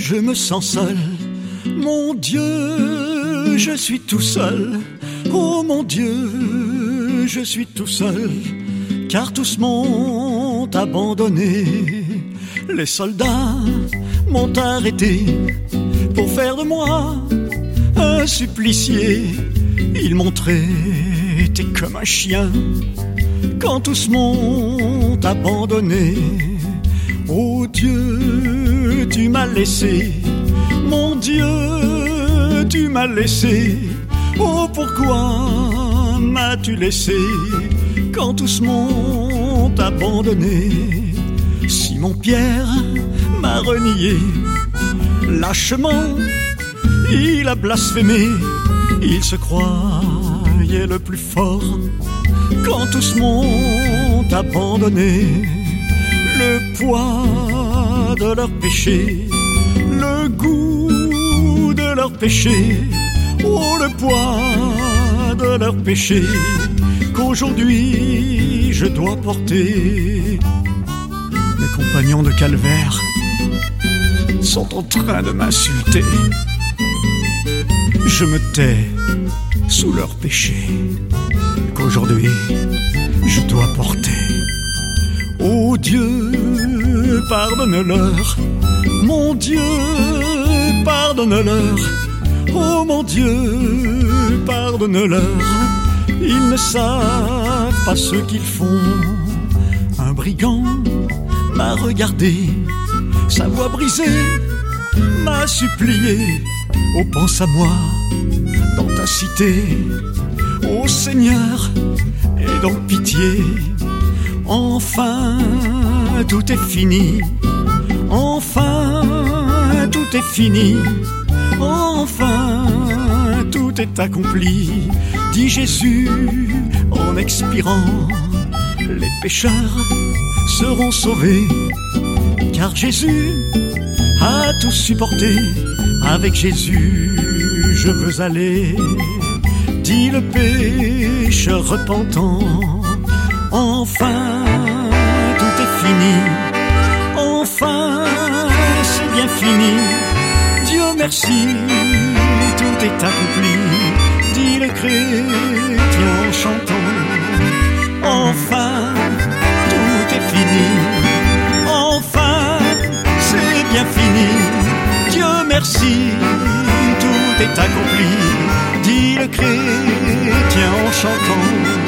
je me sens seul. Mon Dieu, je suis tout seul. Oh mon Dieu, je suis tout seul. Car tous m'ont abandonné. Les soldats m'ont arrêté pour faire de moi un supplicié. Ils m'ont traité comme un chien quand tous m'ont abandonné. Oh Dieu, tu m'as laissé. Mon Dieu, tu m'as laissé. Oh pourquoi m'as-tu laissé quand tous m'ont abandonné? Simon-Pierre m'a renié lâchement, il a blasphémé. Il se croyait le plus fort quand tous m'ont abandonné. Le poids de leur péché, le goût de leur péché, oh le poids de leur péché qu'aujourd'hui je dois porter. Mes compagnons de calvaire sont en train de m'insulter. Je me tais sous leur péché qu'aujourd'hui je dois porter. Oh Dieu, pardonne-leur. Mon Dieu, pardonne-leur. Oh mon Dieu, pardonne-leur. Ils ne savent pas ce qu'ils font. Un brigand m'a regardé, sa voix brisée m'a supplié. Oh pense à moi dans ta cité. Oh Seigneur, aie donc pitié. Enfin tout est fini. Enfin tout est fini. Enfin tout est accompli, dit Jésus en expirant. Les pécheurs seront sauvés, car Jésus a tout supporté. Avec Jésus je veux aller, dit le pécheur repentant. Enfin tout est fini. Enfin c'est bien fini. Dieu merci, tout est accompli, dit le chrétien en chantant. Enfin tout est fini. Enfin c'est bien fini. Dieu merci, tout est accompli, dit le chrétien en chantant.